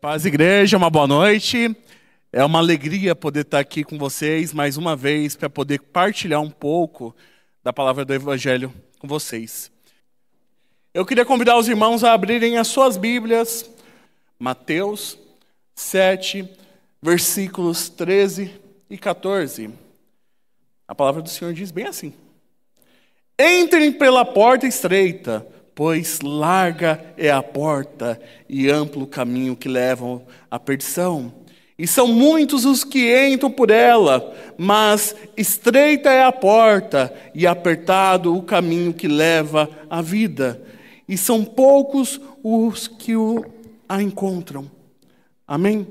Paz, igreja, uma boa noite. É uma alegria poder estar aqui com vocês mais uma vez para poder partilhar um pouco da palavra do Evangelho com vocês. Eu queria convidar os irmãos a abrirem as suas Bíblias, Mateus 7, versículos 13 e 14. A palavra do Senhor diz bem assim: Entrem pela porta estreita, pois larga é a porta e amplo o caminho que levam à perdição. E são muitos os que entram por ela, mas estreita é a porta e apertado o caminho que leva à vida. E são poucos os que a encontram. Amém?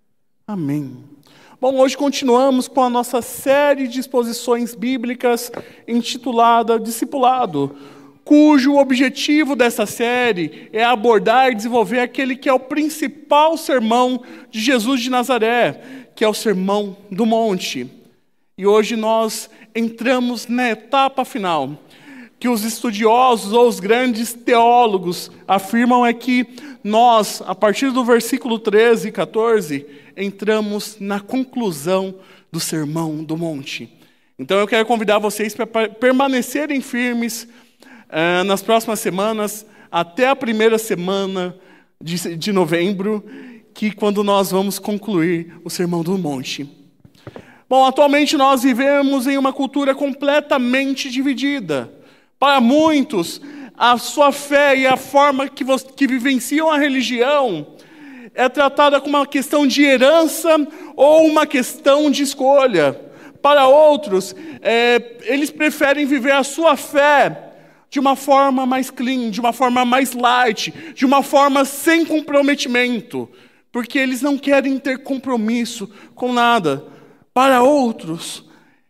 Amém. Bom, hoje continuamos com a nossa série de exposições bíblicas intitulada Discipulado, cujo objetivo dessa série é abordar e desenvolver aquele que é o principal sermão de Jesus de Nazaré, que é o Sermão do Monte. E hoje nós entramos na etapa final, que os estudiosos ou os grandes teólogos afirmam é que nós, a partir do versículo 13 e 14, entramos na conclusão do Sermão do Monte. Então eu quero convidar vocês para permanecerem firmes nas próximas semanas, até a primeira semana de novembro, que quando nós vamos concluir o Sermão do Monte. Bom, atualmente nós vivemos em uma cultura completamente dividida. Para muitos, a sua fé e a forma que vivenciam a religião é tratada como uma questão de herança ou uma questão de escolha. Para outros, eles preferem viver a sua fé de uma forma mais clean, de uma forma mais light, de uma forma sem comprometimento, porque eles não querem ter compromisso com nada. Para outros,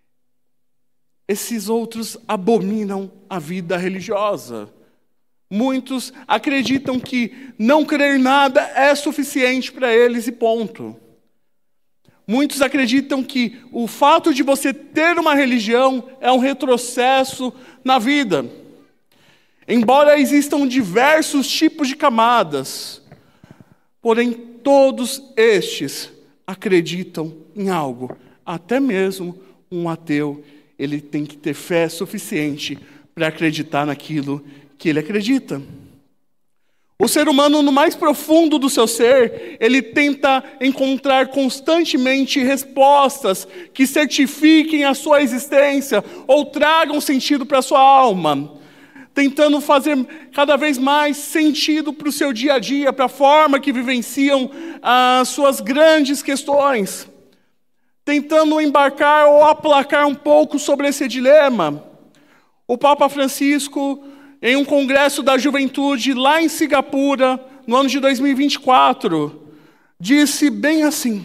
esses outros abominam a vida religiosa. Muitos acreditam que não crer nada é suficiente para eles e ponto. Muitos acreditam que o fato de você ter uma religião é um retrocesso na vida. Embora existam diversos tipos de camadas, porém todos estes acreditam em algo. Até mesmo um ateu, ele tem que ter fé suficiente para acreditar naquilo que ele acredita. O ser humano, no mais profundo do seu ser, ele tenta encontrar constantemente respostas que certifiquem a sua existência ou tragam sentido para a sua alma, tentando fazer cada vez mais sentido para o seu dia a dia, para a forma que vivenciam as suas grandes questões, tentando embarcar ou aplacar um pouco sobre esse dilema. O Papa Francisco, em um congresso da juventude lá em Singapura, no ano de 2024, disse bem assim: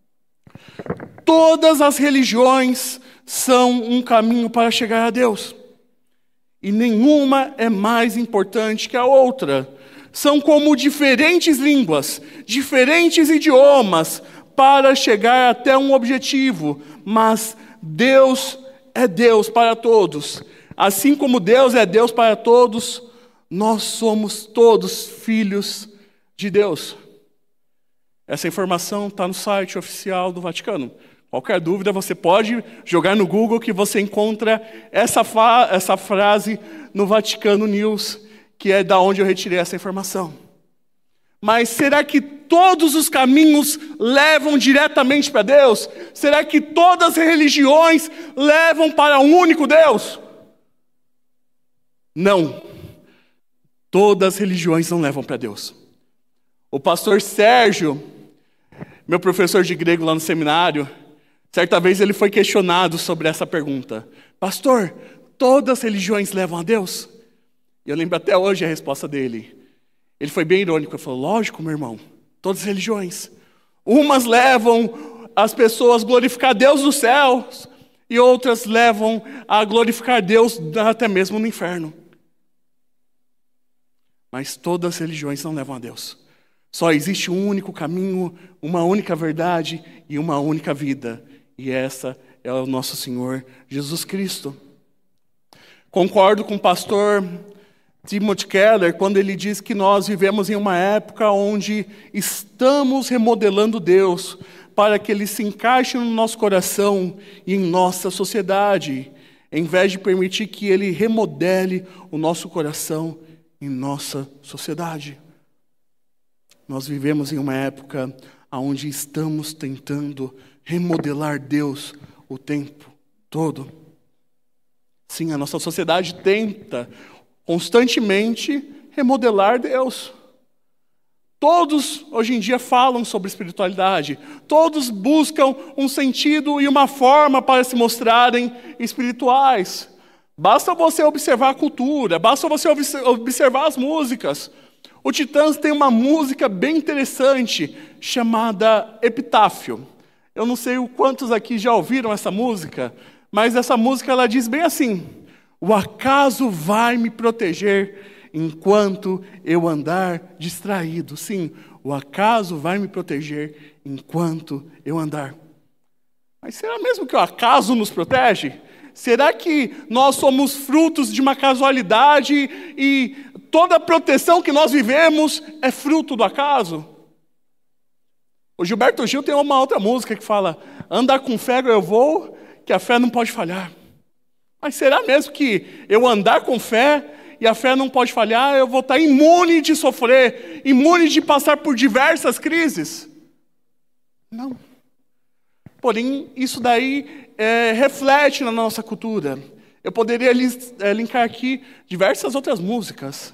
todas as religiões são um caminho para chegar a Deus. E nenhuma é mais importante que a outra. São como diferentes línguas, diferentes idiomas para chegar até um objetivo. Mas Deus é Deus para todos. Assim como Deus é Deus para todos, nós somos todos filhos de Deus. Essa informação está no site oficial do Vaticano. Qualquer dúvida, você pode jogar no Google que você encontra essa frase no Vaticano News, que é da onde eu retirei essa informação. Mas será que todos os caminhos levam diretamente para Deus? Será que todas as religiões levam para um único Deus? Não. Todas as religiões não levam para Deus. O pastor Sérgio, meu professor de grego lá no seminário, certa vez ele foi questionado sobre essa pergunta: pastor, todas as religiões levam a Deus? E eu lembro até hoje a resposta dele. Ele foi bem irônico, ele falou: lógico, meu irmão, todas as religiões. Umas levam as pessoas a glorificar Deus nos céus, e outras levam a glorificar Deus até mesmo no inferno. Mas todas as religiões não levam a Deus. Só existe um único caminho, uma única verdade e uma única vida. E essa é o nosso Senhor Jesus Cristo. Concordo com o pastor Timothy Keller, quando ele diz que nós vivemos em uma época onde estamos remodelando Deus para que Ele se encaixe no nosso coração e em nossa sociedade, em vez de permitir que Ele remodele o nosso coração em nossa sociedade. Nós vivemos em uma época onde estamos tentando remodelar Deus o tempo todo. Sim, a nossa sociedade tenta constantemente remodelar Deus. Todos hoje em dia falam sobre espiritualidade. Todos buscam um sentido e uma forma para se mostrarem espirituais. Basta você observar a cultura, basta você observar as músicas. O Titãs tem uma música bem interessante chamada Epitáfio. Eu não sei o quantos aqui já ouviram essa música, mas essa música ela diz bem assim: o acaso vai me proteger enquanto eu andar distraído. Sim, o acaso vai me proteger enquanto eu andar. Mas será mesmo que o acaso nos protege? Será que nós somos frutos de uma casualidade e toda a proteção que nós vivemos é fruto do acaso? O Gilberto Gil tem uma outra música que fala: andar com fé eu vou, que a fé não pode falhar. Mas será mesmo que eu andar com fé e a fé não pode falhar, eu vou estar imune de sofrer, imune de passar por diversas crises? Não. Porém, isso daí reflete na nossa cultura. Eu poderia linkar aqui diversas outras músicas.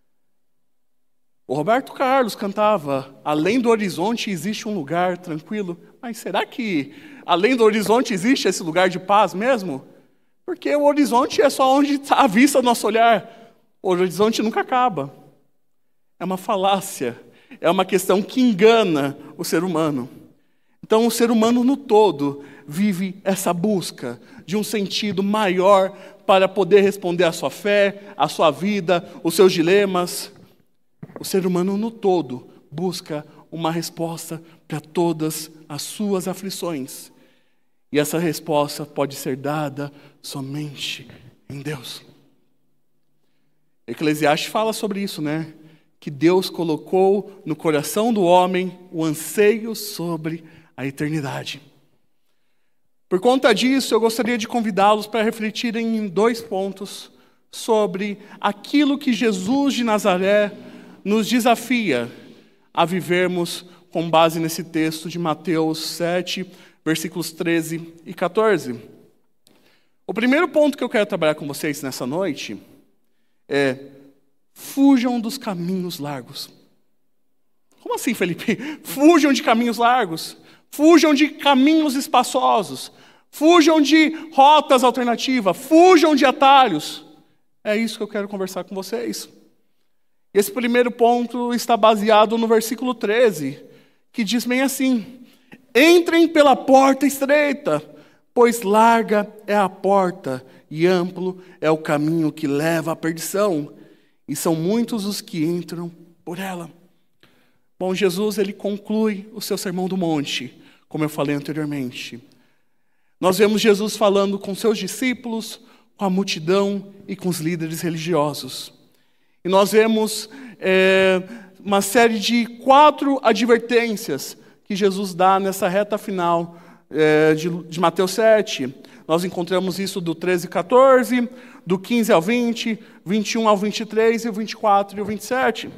O Roberto Carlos cantava: além do horizonte existe um lugar tranquilo. Mas será que além do horizonte existe esse lugar de paz mesmo? Porque o horizonte é só onde está a vista do nosso olhar. O horizonte nunca acaba. É uma falácia. É uma questão que engana o ser humano. Então, o ser humano no todo vive essa busca de um sentido maior para poder responder à sua fé, à sua vida, os seus dilemas. O ser humano no todo busca uma resposta para todas as suas aflições. E essa resposta pode ser dada somente em Deus. Eclesiastes fala sobre isso, né? Que Deus colocou no coração do homem o anseio sobre a eternidade. Por conta disso, eu gostaria de convidá-los para refletirem em 2 pontos sobre aquilo que Jesus de Nazaré nos desafia a vivermos com base nesse texto de Mateus 7, versículos 13 e 14. O primeiro ponto que eu quero trabalhar com vocês nessa noite é: fujam dos caminhos largos. Como assim, Felipe? Fujam de caminhos largos. Fujam de caminhos espaçosos. Fujam de rotas alternativas. Fujam de atalhos. É isso que eu quero conversar com vocês. Esse primeiro ponto está baseado no versículo 13, que diz bem assim: entrem pela porta estreita, pois larga é a porta e amplo é o caminho que leva à perdição, e são muitos os que entram por ela. Bom, Jesus ele conclui o seu Sermão do Monte, como eu falei anteriormente. Nós vemos Jesus falando com seus discípulos, com a multidão e com os líderes religiosos. E nós vemos uma série de 4 advertências que Jesus dá nessa reta final de Mateus 7. Nós encontramos isso do 13 e 14, do 15 ao 20, 21 ao 23 e o 24 e o 27.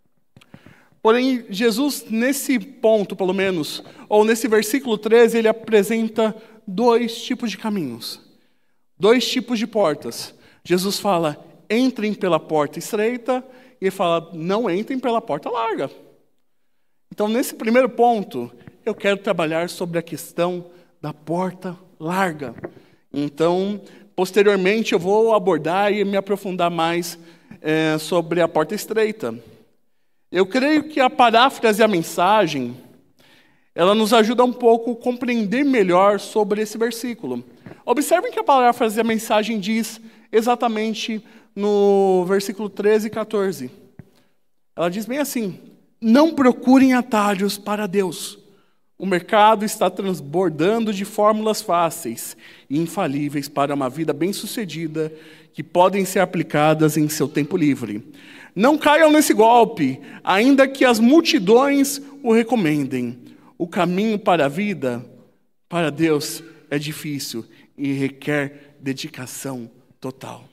Porém, Jesus, nesse ponto, pelo menos, ou nesse versículo 13, ele apresenta 2 tipos de caminhos, 2 tipos de portas. Jesus fala: entrem pela porta estreita, e ele fala: não entrem pela porta larga. Então, nesse primeiro ponto, eu quero trabalhar sobre a questão da porta larga. Então, posteriormente, eu vou abordar e me aprofundar mais sobre a porta estreita. Eu creio que a paráfrase e a mensagem, ela nos ajuda um pouco a compreender melhor sobre esse versículo. Observem que a paráfrase e a mensagem diz exatamente no versículo 13 e 14. Ela diz bem assim: não procurem atalhos para Deus. O mercado está transbordando de fórmulas fáceis e infalíveis para uma vida bem-sucedida que podem ser aplicadas em seu tempo livre. Não caiam nesse golpe, ainda que as multidões o recomendem. O caminho para a vida, para Deus, é difícil e requer dedicação total.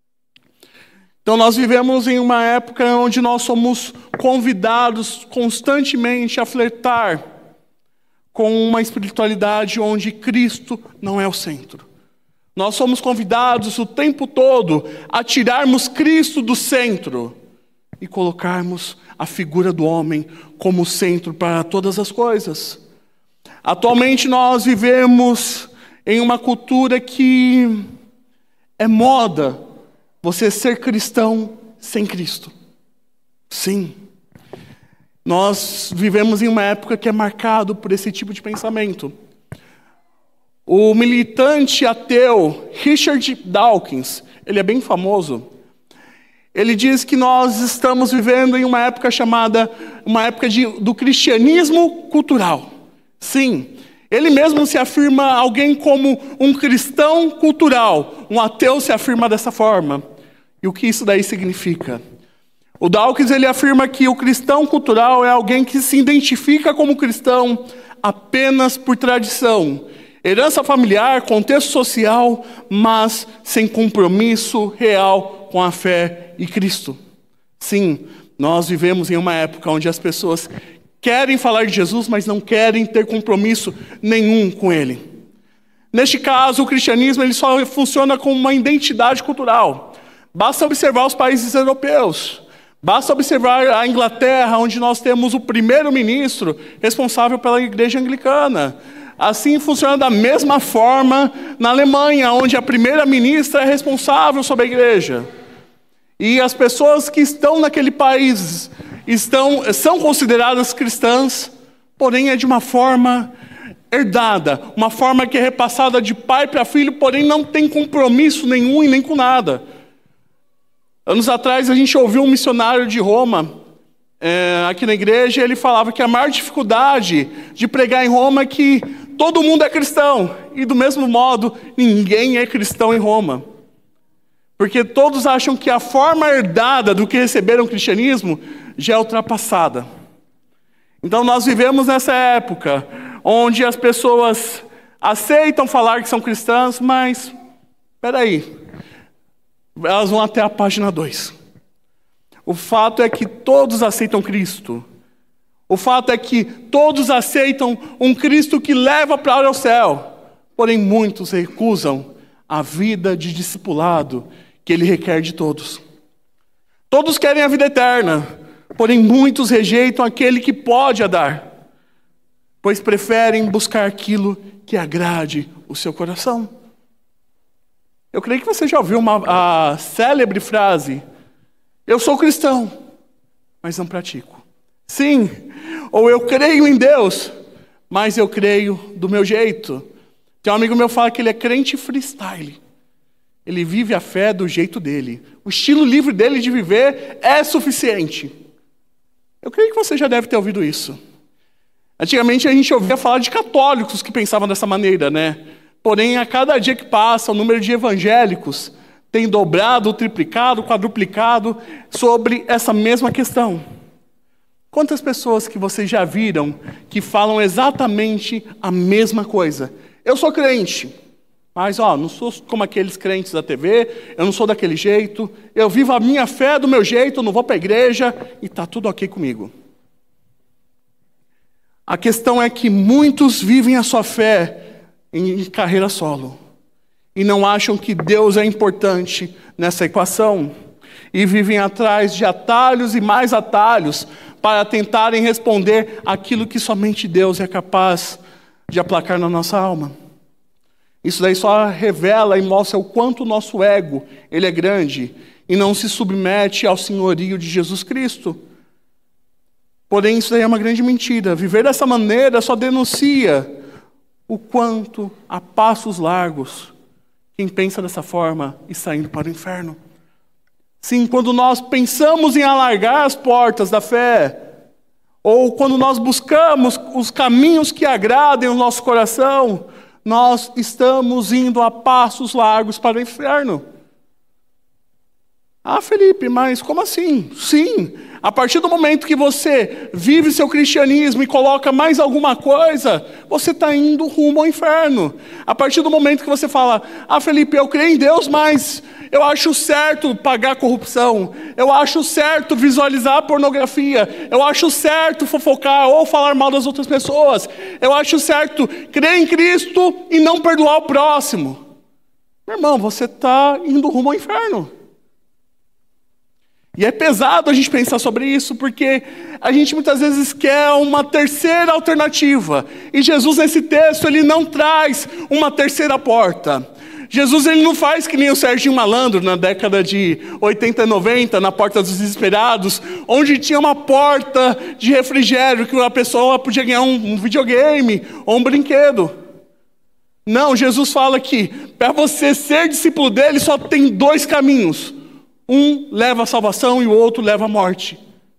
Então nós vivemos em uma época onde nós somos convidados constantemente a flertar com uma espiritualidade onde Cristo não é o centro. Nós somos convidados o tempo todo a tirarmos Cristo do centro e colocarmos a figura do homem como centro para todas as coisas. Atualmente nós vivemos em uma cultura que é moda você ser cristão sem Cristo. Sim. Nós vivemos em uma época que é marcado por esse tipo de pensamento. O militante ateu Richard Dawkins, ele é bem famoso. Ele diz que nós estamos vivendo em uma época do cristianismo cultural. Sim, ele mesmo se afirma alguém como um cristão cultural. Um ateu se afirma dessa forma. E o que isso daí significa? O Dawkins ele afirma que o cristão cultural é alguém que se identifica como cristão apenas por tradição, herança familiar, contexto social, mas sem compromisso real com a fé e Cristo. Sim, nós vivemos em uma época onde as pessoas querem falar de Jesus, mas não querem ter compromisso nenhum com Ele. Neste caso, o cristianismo ele só funciona como uma identidade cultural. Basta observar os países europeus. Basta observar a Inglaterra, onde nós temos o primeiro-ministro responsável pela igreja anglicana. Assim funciona da mesma forma na Alemanha, onde a primeira-ministra é responsável sobre a igreja. E as pessoas que estão naquele país são consideradas cristãs, porém é de uma forma herdada, uma forma que é repassada de pai para filho, porém não tem compromisso nenhum e nem com nada. Anos atrás a gente ouviu um missionário de Roma, aqui na igreja, ele falava que a maior dificuldade de pregar em Roma é que todo mundo é cristão, e do mesmo modo, ninguém é cristão em Roma. Porque todos acham que a forma herdada do que receberam o cristianismo já é ultrapassada. Então nós vivemos nessa época, onde as pessoas aceitam falar que são cristãs, mas, espera elas vão até a página 2. O fato é que todos aceitam Cristo. O fato é que todos aceitam um Cristo que leva para o céu. Porém, muitos recusam a vida de discipulado que Ele requer de todos. Todos querem a vida eterna. Porém, muitos rejeitam aquele que pode a dar, pois preferem buscar aquilo que agrade o seu coração. Eu creio que você já ouviu a célebre frase: eu sou cristão, mas não pratico. Sim, ou eu creio em Deus, mas eu creio do meu jeito. Tem um amigo meu que fala que ele é crente freestyle. Ele vive a fé do jeito dele. O estilo livre dele de viver é suficiente. Eu creio que você já deve ter ouvido isso. Antigamente a gente ouvia falar de católicos que pensavam dessa maneira, né? Porém, a cada dia que passa, o número de evangélicos tem dobrado, triplicado, quadruplicado sobre essa mesma questão. Quantas pessoas que vocês já viram que falam exatamente a mesma coisa? Eu sou crente, mas não sou como aqueles crentes da TV, eu não sou daquele jeito, eu vivo a minha fé do meu jeito, eu não vou para a igreja e está tudo ok comigo. A questão é que muitos vivem a sua fé em carreira solo e não acham que Deus é importante nessa equação e vivem atrás de atalhos e mais atalhos para tentarem responder aquilo que somente Deus é capaz de aplacar na nossa alma. Isso daí só revela e mostra o quanto o nosso ego ele é grande e não se submete ao senhorio de Jesus Cristo. Porém, isso daí é uma grande mentira. Viver dessa maneira só denuncia o quanto a passos largos quem pensa dessa forma está indo para o inferno. Sim, quando nós pensamos em alargar as portas da fé, ou quando nós buscamos os caminhos que agradem o nosso coração, nós estamos indo a passos largos para o inferno. Ah, Felipe, mas como assim? Sim, a partir do momento que você vive seu cristianismo e coloca mais alguma coisa, você está indo rumo ao inferno. A partir do momento que você fala, ah, Felipe, eu creio em Deus, mas eu acho certo pagar corrupção, eu acho certo visualizar pornografia, eu acho certo fofocar ou falar mal das outras pessoas, eu acho certo crer em Cristo e não perdoar o próximo. Meu irmão, você está indo rumo ao inferno. E é pesado a gente pensar sobre isso, porque a gente muitas vezes quer uma terceira alternativa. E Jesus, nesse texto, ele não traz uma terceira porta. Jesus, ele não faz que nem o Serginho Malandro, na década de 80 e 90, na Porta dos Desesperados, onde tinha uma porta de refrigério, que a pessoa podia ganhar um videogame ou um brinquedo. Não, Jesus fala que para você ser discípulo dele, só tem dois caminhos. Um leva à salvação e o outro leva à morte.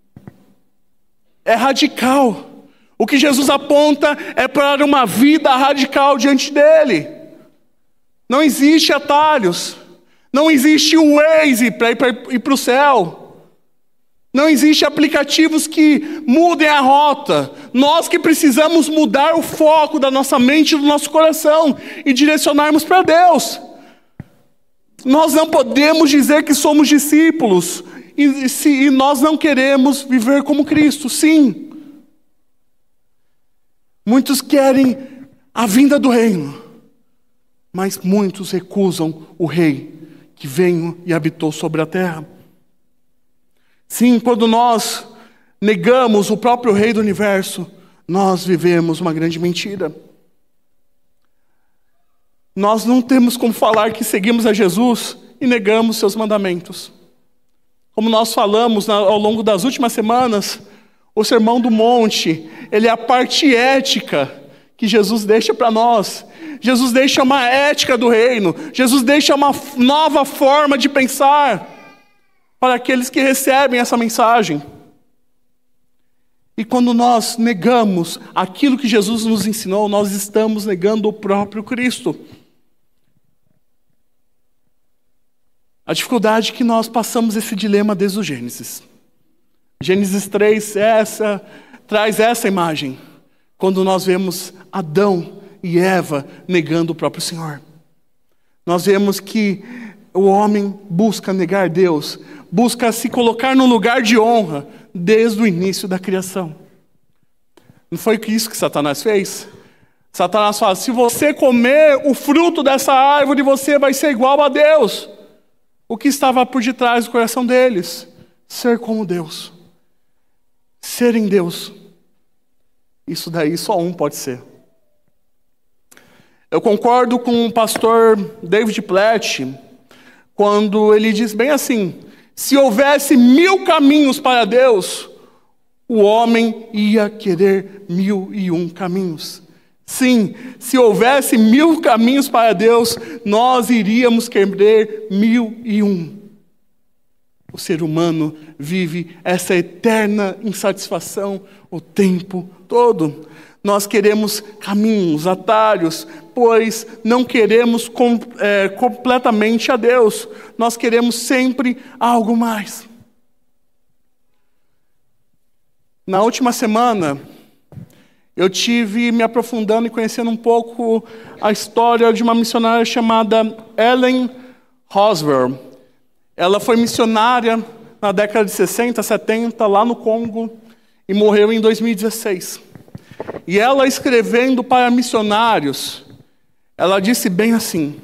É radical. O que Jesus aponta é para uma vida radical diante dele. Não existe atalhos. Não existe o Waze para ir para o céu. Não existe aplicativos que mudem a rota. Nós que precisamos mudar o foco da nossa mente e do nosso coração e direcionarmos para Deus. Nós não podemos dizer que somos discípulos e nós não queremos viver como Cristo. Sim. Muitos querem a vinda do reino, mas muitos recusam o rei que veio e habitou sobre a terra. Sim, quando nós negamos o próprio rei do universo, nós vivemos uma grande mentira. Nós não temos como falar que seguimos a Jesus e negamos seus mandamentos. Como nós falamos ao longo das últimas semanas, o Sermão do Monte, ele é a parte ética que Jesus deixa para nós. Jesus deixa uma ética do reino. Jesus deixa uma nova forma de pensar para aqueles que recebem essa mensagem. E quando nós negamos aquilo que Jesus nos ensinou, nós estamos negando o próprio Cristo. A dificuldade é que nós passamos esse dilema desde o Gênesis. Gênesis 3 traz essa imagem. Quando nós vemos Adão e Eva negando o próprio Senhor. Nós vemos que o homem busca negar Deus, busca se colocar no lugar de honra desde o início da criação. Não foi isso que Satanás fez? Satanás fala, se você comer o fruto dessa árvore, você vai ser igual a Deus. O que estava por detrás do coração deles? Ser como Deus. Ser em Deus. Isso daí só um pode ser. Eu concordo com o pastor David Platt, quando ele diz bem assim, se houvesse 1000 caminhos para Deus, o homem ia querer 1001 caminhos. Sim, se houvesse 1000 caminhos para Deus, nós iríamos querer 1001. O ser humano vive essa eterna insatisfação o tempo todo. Nós queremos caminhos, atalhos, pois não queremos completamente a Deus. Nós queremos sempre algo mais. Na última semana, eu tive me aprofundando e conhecendo um pouco a história de uma missionária chamada Ellen Roswell. Ela foi missionária na década de 60, 70, lá no Congo, e morreu em 2016. E ela, escrevendo para missionários, ela disse bem assim,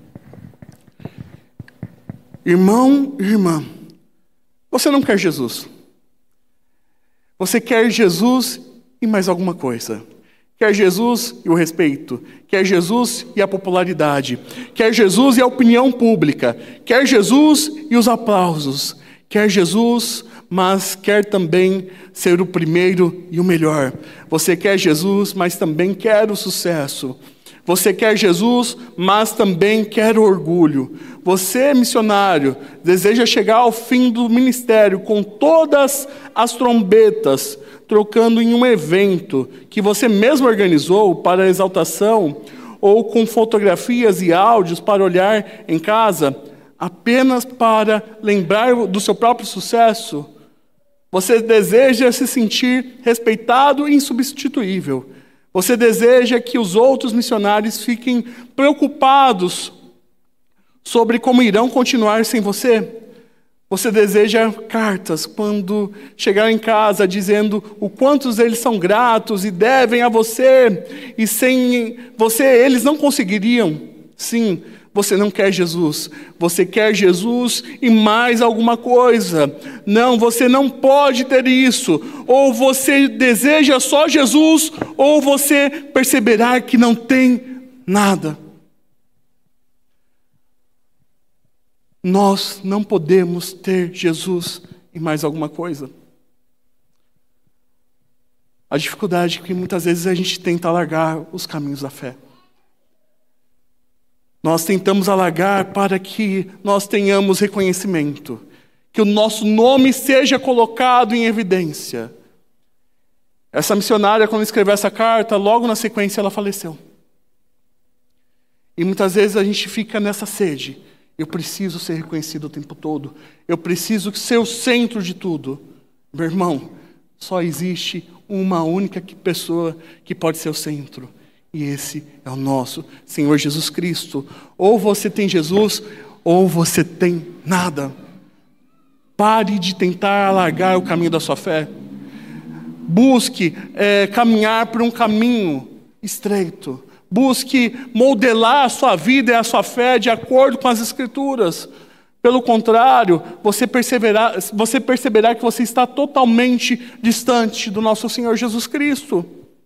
irmão e irmã, você não quer Jesus. Você quer Jesus e mais alguma coisa. Quer Jesus e o respeito. Quer Jesus e a popularidade. Quer Jesus e a opinião pública. Quer Jesus e os aplausos. Quer Jesus, mas quer também ser o primeiro e o melhor. Você quer Jesus, mas também quer o sucesso. Você quer Jesus, mas também quer orgulho. Você, missionário, deseja chegar ao fim do ministério com todas as trombetas, trocando em um evento que você mesmo organizou para a exaltação, ou com fotografias e áudios para olhar em casa, apenas para lembrar do seu próprio sucesso. Você deseja se sentir respeitado e insubstituível. Você deseja que os outros missionários fiquem preocupados sobre como irão continuar sem você. Você deseja cartas quando chegar em casa dizendo o quantos eles são gratos e devem a você. E sem você eles não conseguiriam. Sim, você não quer Jesus. Você quer Jesus e mais alguma coisa. Não, você não pode ter isso. Ou você deseja só Jesus, ou você perceberá que não tem nada. Nós não podemos ter Jesus e mais alguma coisa. A dificuldade é que muitas vezes a gente tenta alargar os caminhos da fé. Nós tentamos alargar para que nós tenhamos reconhecimento, que o nosso nome seja colocado em evidência. Essa missionária, quando escreveu essa carta, logo na sequência ela faleceu. E muitas vezes a gente fica nessa sede. Eu preciso ser reconhecido o tempo todo. Eu preciso ser o centro de tudo. Meu irmão, só existe uma única pessoa que pode ser o centro. E esse é o nosso Senhor Jesus Cristo. Ou você tem Jesus, ou você tem nada. Pare de tentar alargar o caminho da sua fé. Busque caminhar por um caminho estreito. Busque modelar a sua vida e a sua fé de acordo com as Escrituras. Pelo contrário, você perceberá que você está totalmente distante do nosso Senhor Jesus Cristo.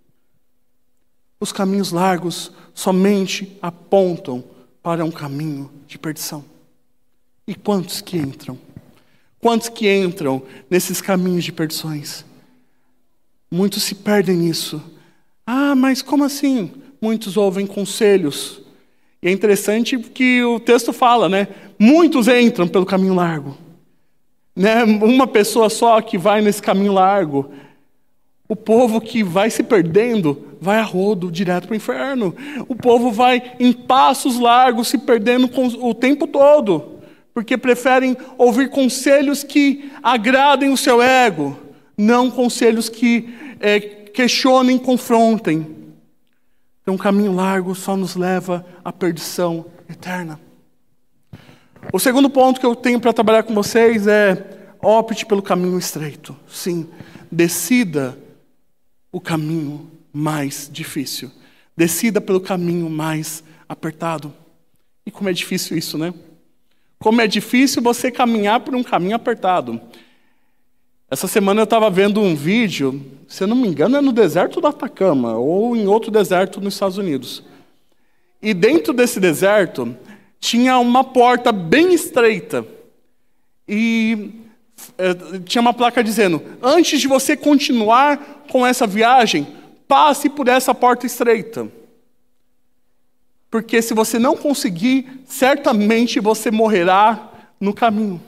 Os caminhos largos somente apontam para um caminho de perdição. E quantos que entram? Quantos que entram nesses caminhos de perdições? Muitos se perdem nisso. Ah, mas como assim? Muitos ouvem conselhos. E é interessante que o texto fala, né? Muitos entram pelo caminho largo. Né? Uma pessoa só que vai nesse caminho largo. O povo que vai se perdendo, vai a rodo, direto para o inferno. O povo vai em passos largos, se perdendo o tempo todo. Porque preferem ouvir conselhos que agradem o seu ego. Não conselhos que questionem, confrontem. Um caminho largo só nos leva à perdição eterna. O segundo ponto que eu tenho para trabalhar com vocês é: opte pelo caminho estreito. Sim, decida o caminho mais difícil. Decida pelo caminho mais apertado. E como é difícil isso, né? Como é difícil você caminhar por um caminho apertado. Essa semana eu estava vendo um vídeo, se eu não me engano é no deserto do Atacama, ou em outro deserto nos Estados Unidos. E dentro desse deserto, tinha uma porta bem estreita. E tinha uma placa dizendo: antes de você continuar com essa viagem, passe por essa porta estreita. Porque se você não conseguir, certamente você morrerá no caminho.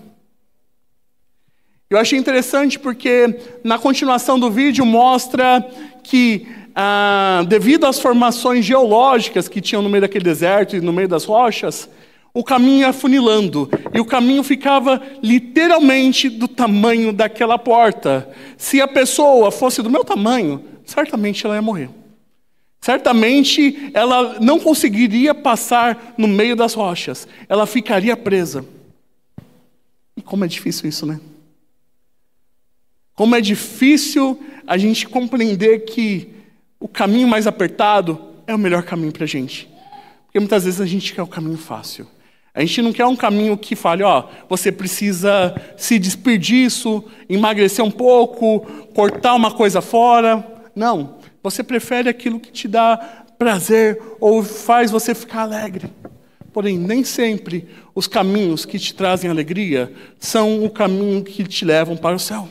Eu achei interessante porque na continuação do vídeo mostra que, devido às formações geológicas que tinham no meio daquele deserto e no meio das rochas, o caminho ia afunilando. E o caminho ficava literalmente do tamanho daquela porta. Se a pessoa fosse do meu tamanho, certamente ela ia morrer. Certamente ela não conseguiria passar no meio das rochas. Ela ficaria presa. E como é difícil isso, né? Como é difícil a gente compreender que o caminho mais apertado é o melhor caminho para a gente. Porque muitas vezes a gente quer o caminho fácil. A gente não quer um caminho que fale, você precisa se despir disso, emagrecer um pouco, cortar uma coisa fora. Não, você prefere aquilo que te dá prazer ou faz você ficar alegre. Porém, nem sempre os caminhos que te trazem alegria são o caminho que te levam para o céu.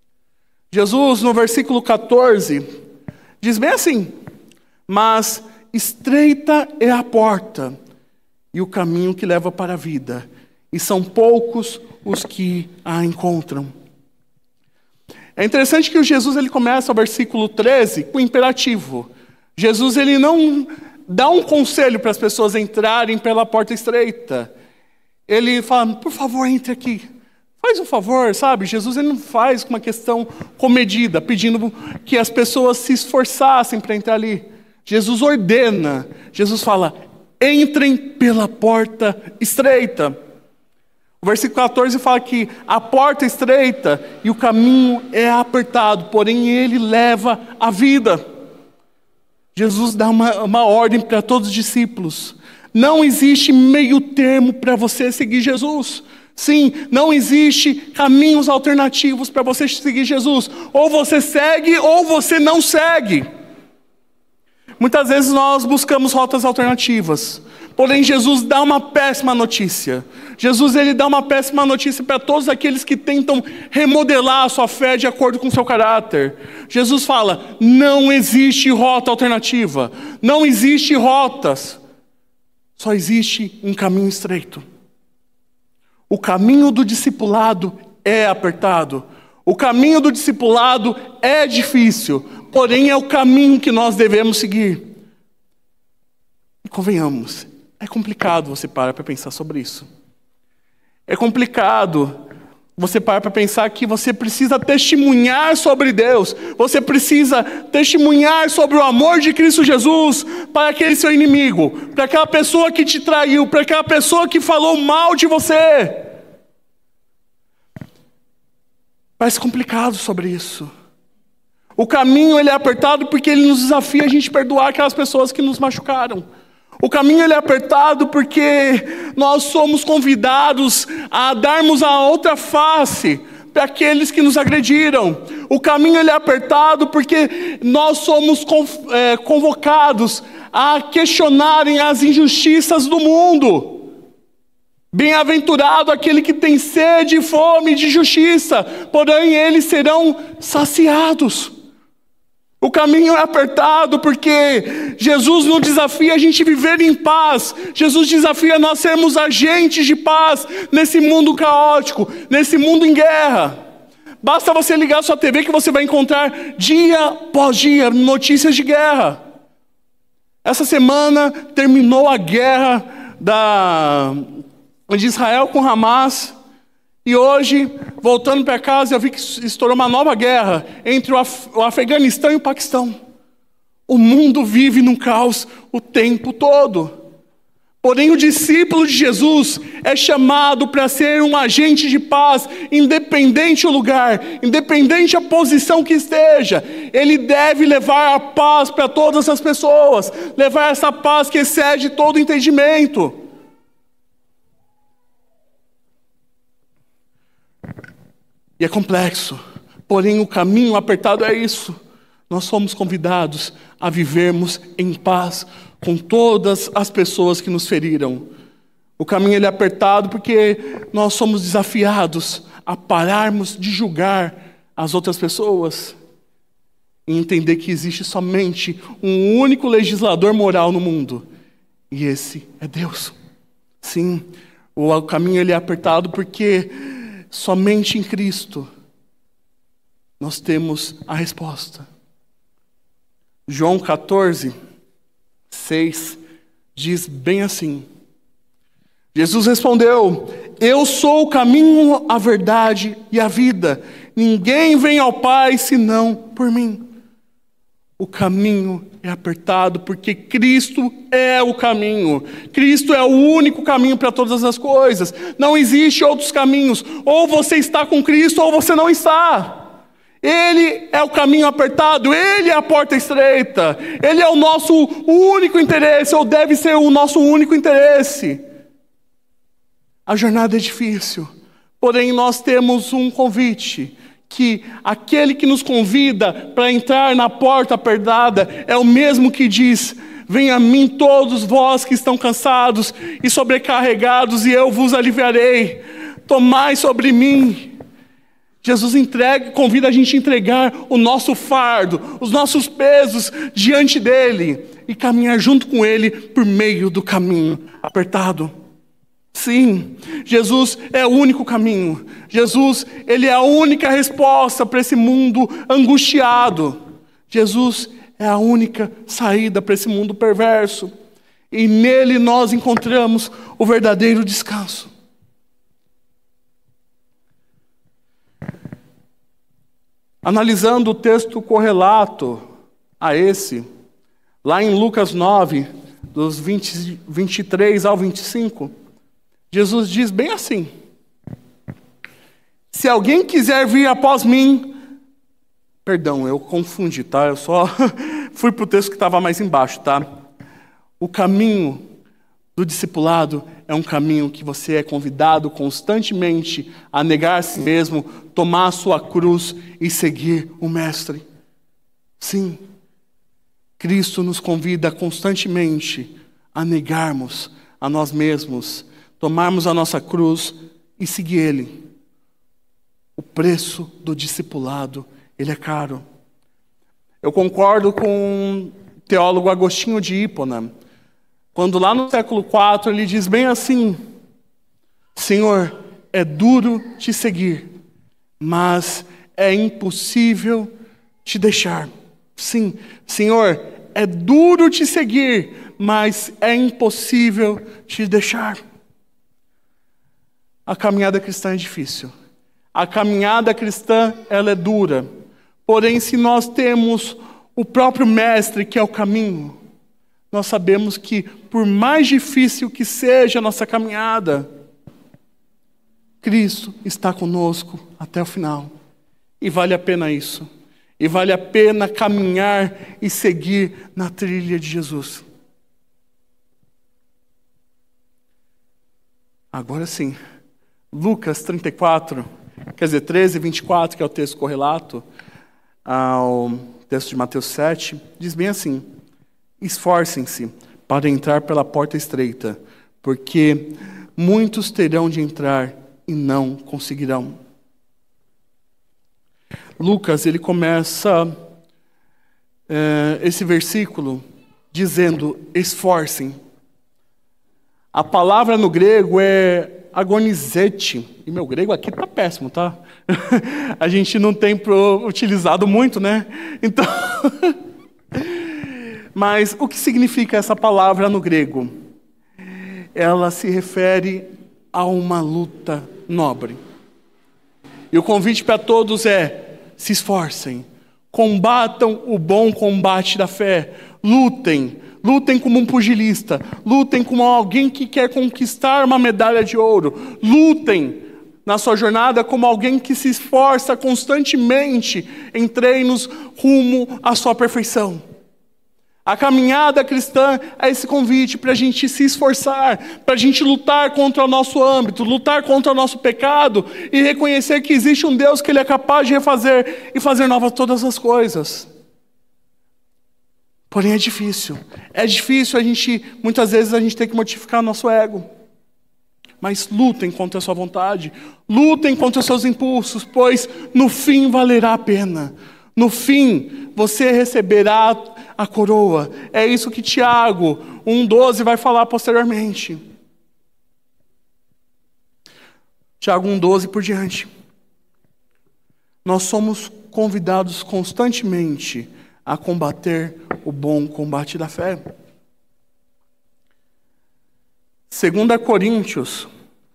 Jesus, no versículo 14, diz bem assim: mas estreita é a porta e o caminho que leva para a vida, e são poucos os que a encontram. É interessante que o Jesus ele começa o versículo 13 com imperativo. Jesus ele não dá um conselho para as pessoas entrarem pela porta estreita. Ele fala, por favor, entre aqui. Faz um favor, sabe? Jesus ele não faz com uma questão comedida, pedindo que as pessoas se esforçassem para entrar ali. Jesus ordena. Jesus fala, entrem pela porta estreita. O versículo 14 fala que a porta é estreita e o caminho é apertado, porém ele leva a vida. Jesus dá uma ordem para todos os discípulos. Não existe meio termo para você seguir Jesus. Sim, não existe caminhos alternativos para você seguir Jesus. Ou você segue ou você não segue. Muitas vezes nós buscamos rotas alternativas. Porém, Jesus dá uma péssima notícia. Jesus ele dá uma péssima notícia para todos aqueles que tentam remodelar a sua fé de acordo com o seu caráter. Jesus fala, não existe rota alternativa. Não existe rotas. Só existe um caminho estreito. O caminho do discipulado é apertado. O caminho do discipulado é difícil. Porém, é o caminho que nós devemos seguir. E convenhamos, é complicado você parar para pensar sobre isso. É complicado você parar para pensar que você precisa testemunhar sobre Deus. Você precisa testemunhar sobre o amor de Cristo Jesus para aquele seu inimigo, para aquela pessoa que te traiu, para aquela pessoa que falou mal de você. Parece complicado sobre isso. O caminho ele é apertado porque ele nos desafia a gente perdoar aquelas pessoas que nos machucaram. O caminho ele é apertado porque nós somos convidados a darmos a outra face para aqueles que nos agrediram. O caminho ele é apertado porque nós somos convocados a questionarem as injustiças do mundo. Bem-aventurado aquele que tem sede e fome de justiça, porém eles serão saciados. O caminho é apertado porque Jesus nos desafia a gente viver em paz. Jesus desafia nós sermos agentes de paz nesse mundo caótico, nesse mundo em guerra. Basta você ligar a sua TV que você vai encontrar dia após dia notícias de guerra. Essa semana terminou a guerra de Israel com Hamas. E hoje, voltando para casa, eu vi que estourou uma nova guerra entre o Afeganistão e o Paquistão. O mundo vive num caos o tempo todo. Porém, o discípulo de Jesus é chamado para ser um agente de paz, independente o lugar, independente a posição que esteja. Ele deve levar a paz para todas as pessoas, levar essa paz que excede todo entendimento. E é complexo, porém o caminho apertado é isso. Nós somos convidados a vivermos em paz com todas as pessoas que nos feriram. O caminho ele é apertado porque nós somos desafiados a pararmos de julgar as outras pessoas e entender que existe somente um único legislador moral no mundo, e esse é Deus. Sim, o caminho ele é apertado porque somente em Cristo nós temos a resposta. João 14, 6 diz bem assim: Jesus respondeu: eu sou o caminho, a verdade e a vida. Ninguém vem ao Pai senão por mim. O caminho é apertado porque Cristo é o caminho. Cristo é o único caminho para todas as coisas. Não existe outros caminhos. Ou você está com Cristo ou você não está. Ele é o caminho apertado, Ele é a porta estreita. Ele é o nosso único interesse, ou deve ser o nosso único interesse. A jornada é difícil, porém nós temos um convite, que aquele que nos convida para entrar na porta apertada é o mesmo que diz: venha a mim todos vós que estão cansados e sobrecarregados, e eu vos aliviarei. Tomai sobre mim. Jesus convida a gente a entregar o nosso fardo, os nossos pesos diante dele. e caminhar junto com Ele por meio do caminho apertado. Sim, Jesus é o único caminho. Jesus, Ele é a única resposta para esse mundo angustiado. Jesus é a única saída para esse mundo perverso. E nele nós encontramos o verdadeiro descanso. Analisando o texto correlato a esse, lá em Lucas 9, dos 23 ao 25, Jesus diz bem assim: se alguém quiser vir após mim... Perdão, eu confundi, tá? Eu só fui para o texto que estava mais embaixo, tá? O caminho do discipulado é um caminho que você é convidado constantemente a negar a si mesmo, tomar a sua cruz e seguir o Mestre. Sim, Cristo nos convida constantemente a negarmos a nós mesmos, tomarmos a nossa cruz e seguir Ele. O preço do discipulado, ele é caro. Eu concordo com o teólogo Agostinho de Hipona, quando lá no século IV ele diz bem assim: Senhor, é duro te seguir, mas é impossível te deixar. Sim, Senhor, é duro te seguir, mas é impossível te deixar. A caminhada cristã é difícil. A caminhada cristã, ela é dura. Porém, se nós temos o próprio Mestre, que é o caminho, nós sabemos que, por mais difícil que seja a nossa caminhada, Cristo está conosco até o final. E vale a pena isso. E vale a pena caminhar e seguir na trilha de Jesus. Agora sim, Lucas 34, quer dizer, 13 e 24, que é o texto correlato ao texto de Mateus 7, diz bem assim: esforcem-se para entrar pela porta estreita, porque muitos terão de entrar e não conseguirão. Lucas, ele começa esse versículo dizendo: esforcem. A palavra no grego é agonizete. E meu grego aqui tá péssimo, tá? A gente não tem utilizado muito, né? Então... Mas o que significa essa palavra no grego? Ela se refere a uma luta nobre. E o convite para todos é: se esforcem, combatam o bom combate da fé, lutem como um pugilista, lutem como alguém que quer conquistar uma medalha de ouro, lutem na sua jornada como alguém que se esforça constantemente em treinos rumo à sua perfeição. A caminhada cristã é esse convite para a gente se esforçar, para a gente lutar contra o nosso âmbito, lutar contra o nosso pecado e reconhecer que existe um Deus que Ele é capaz de refazer e fazer novas todas as coisas. Porém é difícil. É difícil muitas vezes a gente tem que mortificar nosso ego. Mas lutem contra a sua vontade, lutem contra os seus impulsos, pois no fim valerá a pena. No fim, você receberá a coroa. É isso que Tiago 1,12 vai falar posteriormente. Tiago 1,12 por diante. Nós somos convidados constantemente a combater o bom combate da fé. 2 Coríntios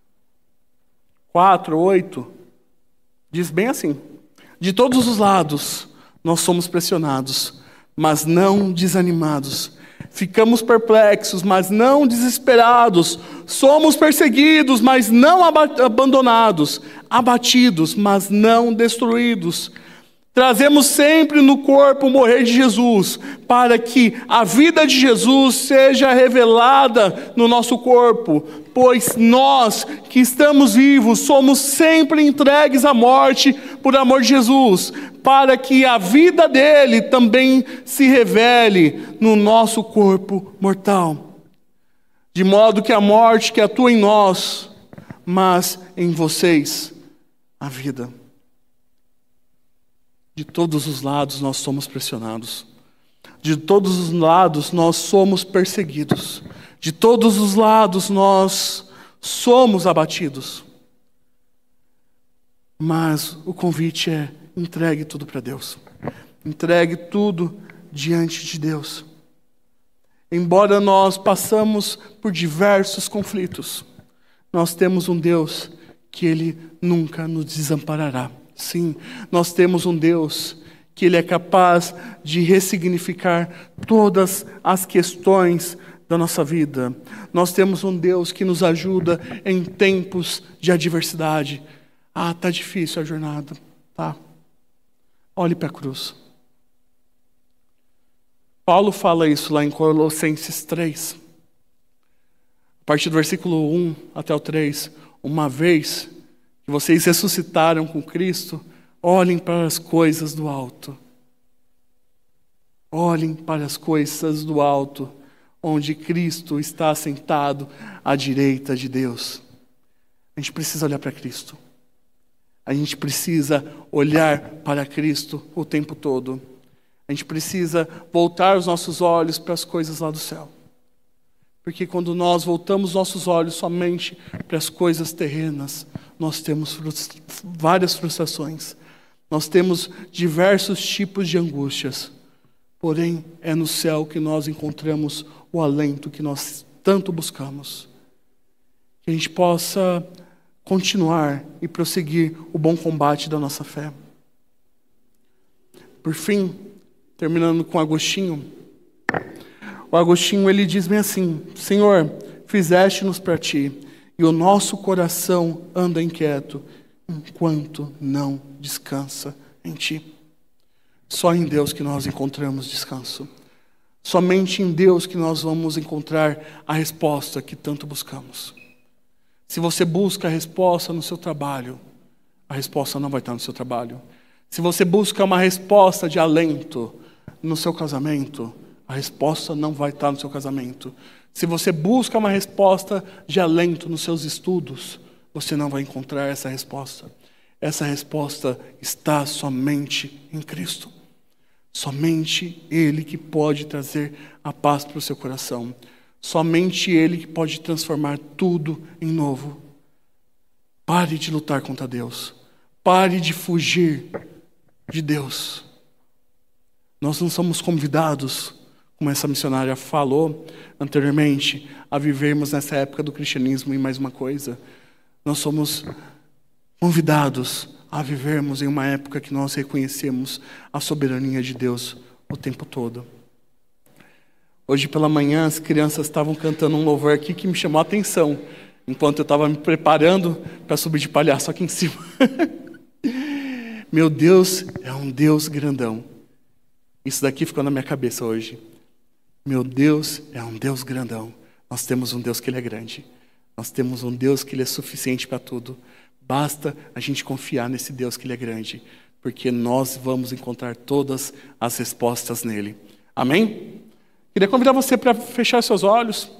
4:8 diz bem assim: de todos os lados nós somos pressionados, mas não desanimados. Ficamos perplexos, mas não desesperados. Somos perseguidos, mas não abandonados. Abatidos, mas não destruídos. Trazemos sempre no corpo o morrer de Jesus, para que a vida de Jesus seja revelada no nosso corpo. Pois nós que estamos vivos somos sempre entregues à morte por amor de Jesus, para que a vida dele também se revele no nosso corpo mortal. De modo que a morte que atua em nós, mas em vocês a vida. De todos os lados nós somos pressionados. De todos os lados nós somos perseguidos. De todos os lados nós somos abatidos. Mas o convite é: entregue tudo para Deus. Entregue tudo diante de Deus. Embora nós passamos por diversos conflitos, nós temos um Deus que Ele nunca nos desamparará. Sim, nós temos um Deus que Ele é capaz de ressignificar todas as questões da nossa vida. Nós temos um Deus que nos ajuda em tempos de adversidade. Ah, tá difícil a jornada. Tá. Olhe para a cruz. Paulo fala isso lá em Colossenses 3. A partir do versículo 1 até o 3. Uma vez que vocês ressuscitaram com Cristo, olhem para as coisas do alto. Olhem para as coisas do alto, onde Cristo está sentado à direita de Deus. A gente precisa olhar para Cristo. A gente precisa olhar para Cristo o tempo todo. A gente precisa voltar os nossos olhos para as coisas lá do céu. Porque quando nós voltamos nossos olhos somente para as coisas terrenas, nós temos várias frustrações. Nós temos diversos tipos de angústias. Porém, é no céu que nós encontramos o alento que nós tanto buscamos. Que a gente possa continuar e prosseguir o bom combate da nossa fé. Por fim, terminando com Agostinho. O Agostinho, ele diz bem assim: Senhor, fizeste-nos para ti, e o nosso coração anda inquieto, enquanto não descansa em ti. Só em Deus que nós encontramos descanso. Somente em Deus que nós vamos encontrar a resposta que tanto buscamos. Se você busca a resposta no seu trabalho, a resposta não vai estar no seu trabalho. Se você busca uma resposta de alento no seu casamento, a resposta não vai estar no seu casamento. Se você busca uma resposta de alento nos seus estudos, você não vai encontrar essa resposta. Essa resposta está somente em Cristo. Somente Ele que pode trazer a paz para o seu coração. Somente Ele que pode transformar tudo em novo. Pare de lutar contra Deus. Pare de fugir de Deus. Nós não somos convidados, como essa missionária falou anteriormente, a vivermos nessa época do cristianismo. E mais uma coisa, nós somos convidados a vivermos em uma época que nós reconhecemos a soberania de Deus o tempo todo. Hoje pela manhã as crianças estavam cantando um louvor aqui que me chamou a atenção, enquanto eu estava me preparando para subir de palhaço aqui em cima. Meu Deus é um Deus grandão. Isso daqui ficou na minha cabeça hoje. Meu Deus é um Deus grandão. Nós temos um Deus que Ele é grande. Nós temos um Deus que Ele é suficiente para tudo. Basta a gente confiar nesse Deus que Ele é grande, porque nós vamos encontrar todas as respostas nele. Amém? Queria convidar você para fechar seus olhos.